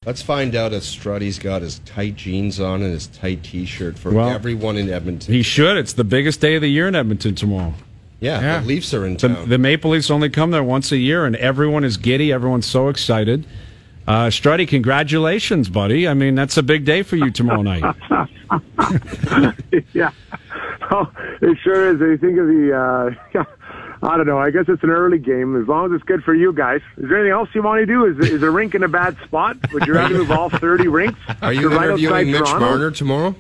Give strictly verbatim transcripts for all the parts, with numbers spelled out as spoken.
Let's find out if Strutty's got his tight jeans on and his tight T-shirt for well, everyone in Edmonton. He should. It's the biggest day of the year in Edmonton tomorrow. Yeah, yeah. The Leafs are in the, town. The Maple Leafs only come there once a year, and everyone is giddy. Everyone's so excited. Uh, Strutty, congratulations, buddy. I mean, that's a big day for you tomorrow night. Yeah. Oh, it sure is. You think of the, uh, I don't know, I guess it's an early game, as long as it's good for you guys. Is there anything else you want to do? Is, is a rink in a bad spot? Would you rather move all thirty rinks? Are you right interviewing Mitch Toronto? Marner tomorrow?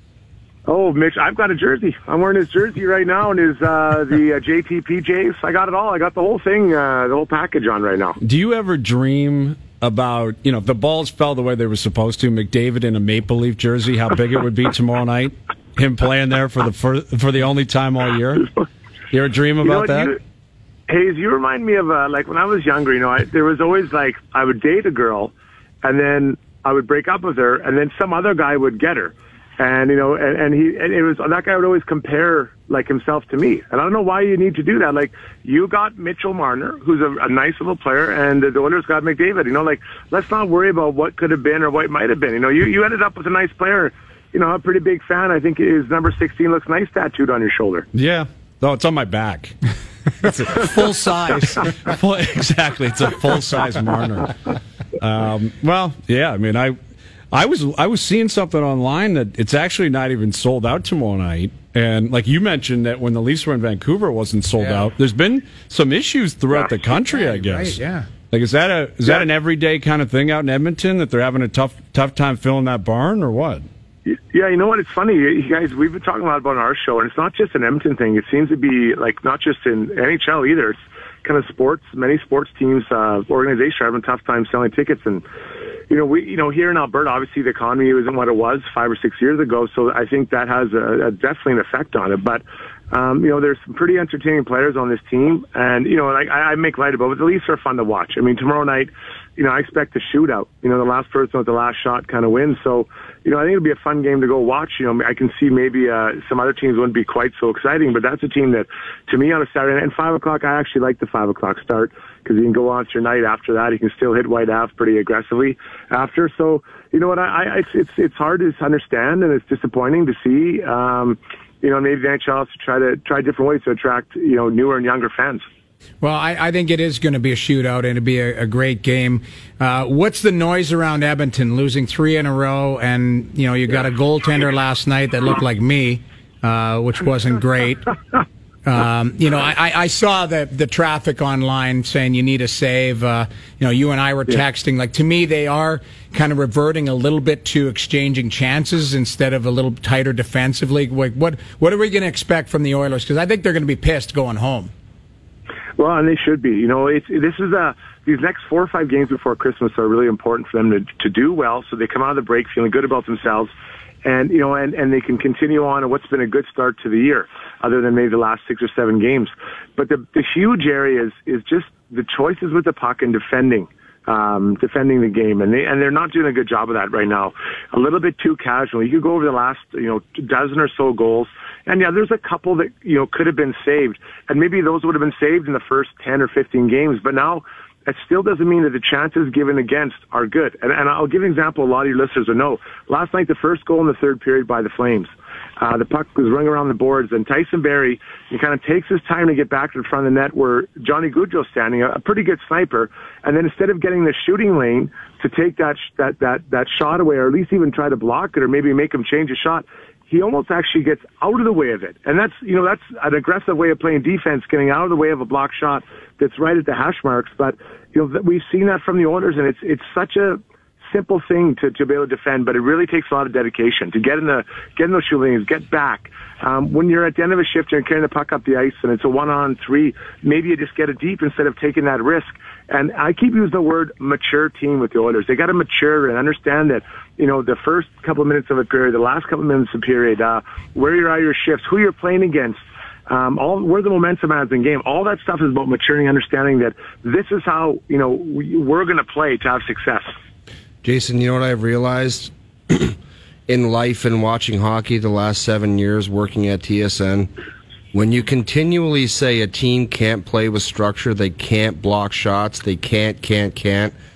Oh, Mitch, I've got a jersey. I'm wearing his jersey right now and his uh, the uh, J T P Js. I got it all. I got the whole thing, uh, the whole package on right now. Do you ever dream about, you know, if the balls fell the way they were supposed to, McDavid in a Maple Leaf jersey, how big it would be tomorrow night? Him playing there for the for, for the only time all year? You ever dream about you know that? You, Hayes, you remind me of, uh, like, when I was younger, you know, I, there was always, like, I would date a girl, and then I would break up with her, and then some other guy would get her. And, you know, and, and he, and it was, that guy would always compare, like, himself to me. And I don't know why you need to do that. Like, you got Mitchell Marner, who's a, a nice little player, and the Oilers got McDavid. You know, like, let's not worry about what could have been or what might have been. You know, you, you ended up with a nice player. You know, I'm a pretty big fan. I think his number sixteen looks nice tattooed on your shoulder. Yeah. Oh, it's on my back. It's a full size. full, exactly. It's a full-size Marner. Um, well, yeah, I mean, I... I was I was seeing something online that it's actually not even sold out tomorrow night. And like you mentioned that when the Leafs were in Vancouver, it wasn't sold yeah. out. There's been some issues throughout yeah. the country, yeah, I guess. Right, yeah. Like is that a is yeah. that an everyday kind of thing out in Edmonton that they're having a tough tough time filling that barn or what? Yeah, you know what? It's funny, you guys. We've been talking a lot about our show, and it's not just an Edmonton thing. It seems to be like not just in N H L either. It's kind of sports. Many sports teams, uh, organizations are having a tough time selling tickets and. You know, we, you know, here in Alberta, obviously the economy isn't what it was five or six years ago, so I think that has a, a definitely an effect on it. But, um, you know, there's some pretty entertaining players on this team, and, you know, like, I, I make light about it, but the Leafs are fun to watch. I mean, tomorrow night, you know, I expect a shootout. You know, the last person with the last shot kind of wins. So, you know, I think it'll be a fun game to go watch. You know, I can see maybe uh, some other teams wouldn't be quite so exciting, but that's a team that, to me, on a Saturday night, and five o'clock, I actually like the five o'clock start because you can go on to your night after that. You can still hit White Ave pretty aggressively after. So, you know what, I, I it's, it's, it's hard to understand, and it's disappointing to see. Um, you know, maybe the N H L has to try to try different ways to attract, you know, newer and younger fans. Well, I, I think it is going to be a shootout, and it'll be a, a great game. Uh, what's the noise around Edmonton, losing three in a row, and, you know, you got a goaltender last night that looked like me, uh, which wasn't great. Um, you know, I, I saw the the traffic online saying you need a save. Uh, you know, you and I were texting. Like, to me, they are kind of reverting a little bit to exchanging chances instead of a little tighter defensively. Like, what what are we going to expect from the Oilers? Because I think they're going to be pissed going home. Well, and they should be. You know, it's this is a these next four or five games before Christmas are really important for them to to do well, so they come out of the break feeling good about themselves. And, you know, and, and they can continue on what's been a good start to the year, other than maybe the last six or seven games. But the, the huge area is, is just the choices with the puck and defending, um, defending the game. And they, and they're not doing a good job of that right now. A little bit too casual. You could go over the last, you know, dozen or so goals. And yeah, there's a couple that, you know, could have been saved. And maybe those would have been saved in the first ten or fifteen games. But now, it still doesn't mean that the chances given against are good. And, and I'll give an example a lot of your listeners will know. Last night, the first goal in the third period by the Flames, uh, the puck was running around the boards, and Tyson Barrie, he kind of takes his time to get back to the front of the net where Johnny Gaudreau's standing, a, a pretty good sniper, and then instead of getting the shooting lane to take that, sh- that, that, that shot away, or at least even try to block it, or maybe make him change a shot, he almost actually gets out of the way of it. And that's, you know, that's an aggressive way of playing defense, getting out of the way of a block shot that's right at the hash marks. But, you know, we've seen that from the Oilers, and it's, it's such a simple thing to, to be able to defend, but it really takes a lot of dedication to get in the, get in those shoe lanes, get back. Um, when you're at the end of a shift, you're carrying the puck up the ice and it's a one on three, maybe you just get it deep instead of taking that risk. And I keep using the word mature team with the Oilers. They got to mature and understand that, you know, the first couple of minutes of a period, the last couple of minutes of a period, uh, where you're at your shifts, who you're playing against, um, all where the momentum is in game. All that stuff is about maturing, understanding that this is how, you know, we, we're going to play to have success. Jason, you know what I've realized in life and watching hockey the last seven years working at T S N? When you continually say a team can't play with structure, they can't block shots, they can't, can't, can't,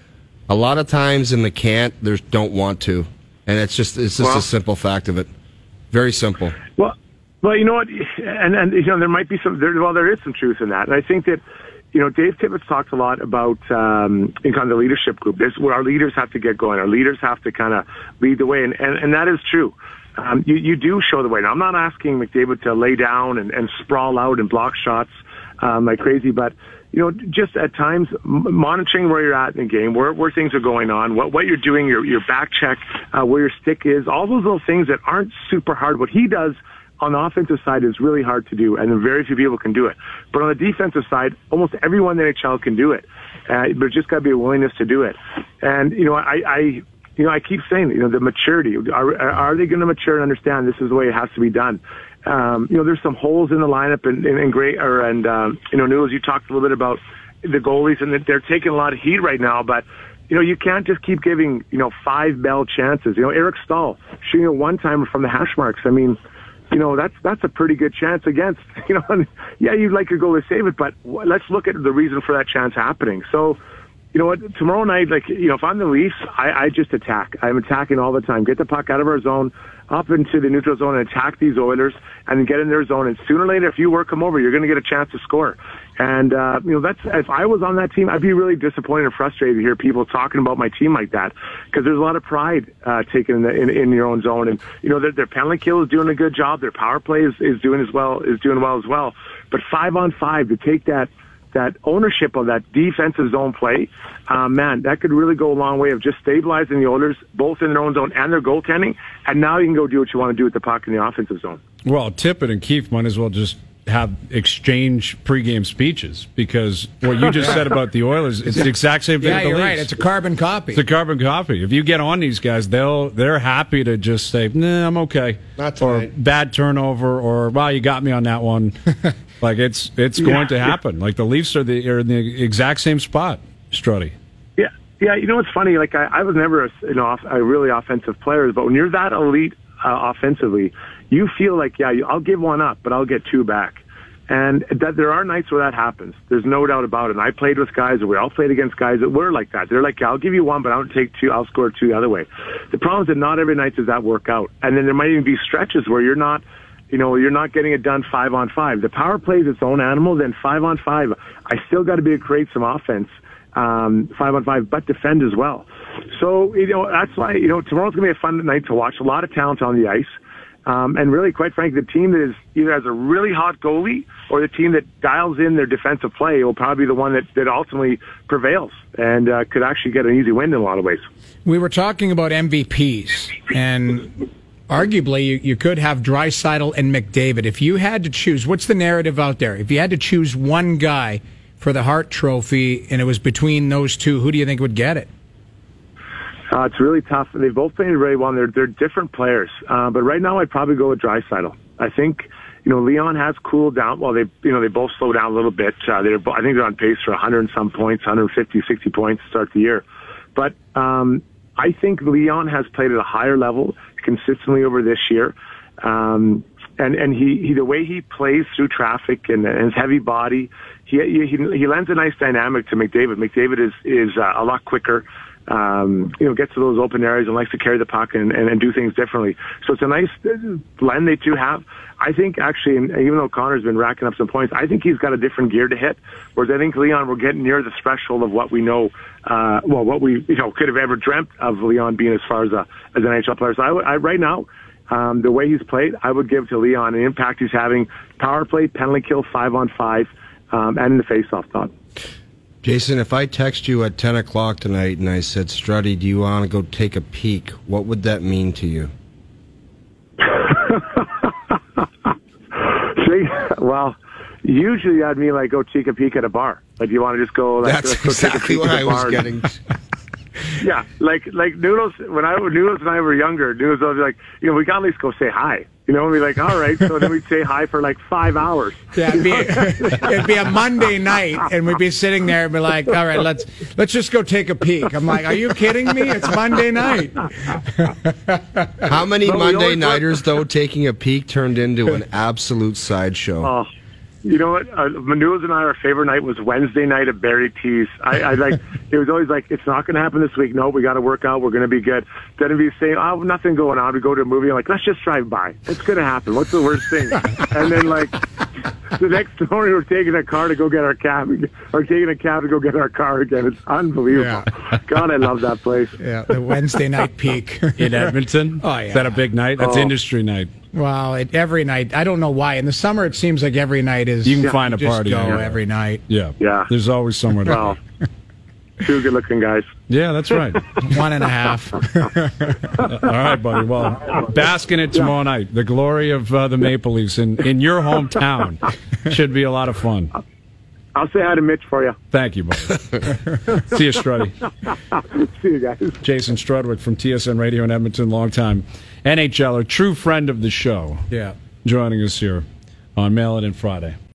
A lot of times in the can't, there's don't want to, and it's just it's just Well, a simple fact of it. Very simple. Well, well, you know what, and and you know there might be some. There, well, there is some truth in that, and I think that you know Dave Tippett talks a lot about um, in kind of the leadership group. This where our leaders have to get going. Our leaders have to kind of lead the way, and and, and that is true. Um, you you do show the way. Now, I'm not asking McDavid to lay down and, and sprawl out and block shots um, like crazy, but you know, just at times m- monitoring where you're at in the game, where where things are going on, what what you're doing, your your back check, uh, where your stick is, all those little things that aren't super hard. What he does on the offensive side is really hard to do, and very few people can do it. But on the defensive side, almost everyone in the N H L can do it. Uh, but it's just got to be a willingness to do it. And you know, I. I You know, I keep saying, you know, the maturity. Are, are they going to mature and understand this is the way it has to be done? Um, you know, there's some holes in the lineup, and, and, and great, or, and, um, you know, Noodles, you talked a little bit about the goalies, and that they're taking a lot of heat right now, but, you know, you can't just keep giving, you know, five Bell chances. You know, Eric Stahl shooting a one-timer from the hash marks. I mean, you know, that's that's a pretty good chance against, you know, and yeah, you'd like your goalie to save it, but let's look at the reason for that chance happening. So, you know what? Tomorrow night, like, you know, if I'm the Leafs, I, I just attack. I'm attacking all the time. Get the puck out of our zone, up into the neutral zone, and attack these Oilers, and then get in their zone. And sooner or later, if you work them over, you're going to get a chance to score. And uh, you know, that's if I was on that team, I'd be really disappointed and frustrated to hear people talking about my team like that, because there's a lot of pride uh, taken in, the, in in your own zone. And you know, their, their penalty kill is doing a good job. Their power play is, is doing as well is doing well as well. But five on five to take that. that ownership of that defensive zone play, uh, man, that could really go a long way of just stabilizing the Oilers, both in their own zone and their goaltending, and now you can go do what you want to do with the puck in the offensive zone. Well, Tippett and Keefe might as well just have exchange pregame speeches, because what you just said about the Oilers, it's the exact same thing Yeah, with the you're Leafs. right. It's a carbon copy. It's a carbon copy. If you get on these guys, they'll they're happy to just say, "Nah, I'm okay," Not or tonight. bad turnover, or "Wow, you got me on that one." Like it's it's going Yeah. to happen. Like the Leafs are the are in the exact same spot, Struddy. Yeah, yeah. You know what's funny? Like I, I was never a, an off, a really offensive player, but when you're that elite uh, offensively, you feel like, yeah, I'll give one up, but I'll get two back. And that there are nights where that happens. There's no doubt about it. And I played with guys, or we all played against guys that were like that. They're like, yeah, I'll give you one, but I don't take two. I'll score two the other way. The problem is that not every night does that work out. And then there might even be stretches where you're not, you know, you're not getting it done five on five. The power play is its own animal. Then five on five, I still got to be able to create some offense, um, five on five, but defend as well. So, you know, that's why, you know, tomorrow's going to be a fun night to watch. A lot of talent on the ice. Um, and really, quite frankly, the team that is either has a really hot goalie or the team that dials in their defensive play will probably be the one that, that ultimately prevails and uh, could actually get an easy win in a lot of ways. We were talking about M V Ps, and arguably you, you could have Draisaitl and McDavid. If you had to choose, what's the narrative out there? If you had to choose one guy for the Hart Trophy and it was between those two, who do you think would get it? Uh, it's really tough. They've both played very well. And they're they're different players, uh, but right now I'd probably go with Draisaitl. I think you know Leon has cooled down. Well, they you know they both slowed down a little bit. Uh, they're I think they're on pace for one hundred and some points, one hundred fifty, sixty points to start the year. But um, I think Leon has played at a higher level consistently over this year. Um, and and he, he the way he plays through traffic and, and his heavy body, he, he he lends a nice dynamic to McDavid. McDavid is is uh, a lot quicker. Um, you know, gets to those open areas and likes to carry the puck and, and, and do things differently. So it's a nice blend they two have. I think actually, and even though Connor's been racking up some points, I think he's got a different gear to hit. Whereas I think Leon, we're getting near the threshold of what we know, uh, well, what we you know could have ever dreamt of Leon being as far as a as an N H L player. So I, I right now, um, the way he's played, I would give to Leon an impact he's having: power play, penalty kill, five on five, um, and in the faceoff dot. Jason, if I text you at ten o'clock tonight and I said, Struddy, do you want to go take a peek? What would that mean to you? See, well, usually I'd mean like go take a peek at a bar. Like you want to just go. Like, That's let's go take a exactly peek what at I the was bar. getting. Yeah, like like Noodles. When I Noodles and I were younger, Noodles was like, you know, we got to at least go say hi. You know, and we'd be like, all right. So then we'd say hi for like five hours. Yeah, it'd be, it'd be a Monday night, and we'd be sitting there and be like, all right, let's let's just go take a peek. I'm like, are you kidding me? It's Monday night. How many But we Monday always nighters, though, taking a peek turned into an absolute sideshow? Oh, You know what? Uh, Manuels and I, our favorite night was Wednesday night at Barry T's. I, I like. It was always like, it's not going to happen this week. No, we got to work out. We're going to be good. Then if you say, oh, nothing going on, we go to a movie. I'm like, let's just drive by. It's going to happen. What's the worst thing? And then like the next morning, we're taking a car to go get our cab, or taking a cab to go get our car again. It's unbelievable. Yeah. God, I love that place. Yeah, the Wednesday night peak in Edmonton. Oh, yeah. Is that a big night? That's Oh. industry night. Well, it, every night. I don't know why. In the summer, it seems like every night is. You can Yeah, find a just party. go anywhere. every night. Yeah. Yeah. There's always somewhere to Well, two good-looking guys. Yeah, that's right. One and a half. All right, buddy. Well, bask in it tomorrow night. The glory of uh, the Maple Leafs in, in your hometown should be a lot of fun. I'll say hi to Mitch for you. Thank you, buddy. See you, Struddy. See you guys. Jason Strudwick from T S N Radio in Edmonton, longtime N H L er, true friend of the show, Yeah. joining us here on Mail It In Friday.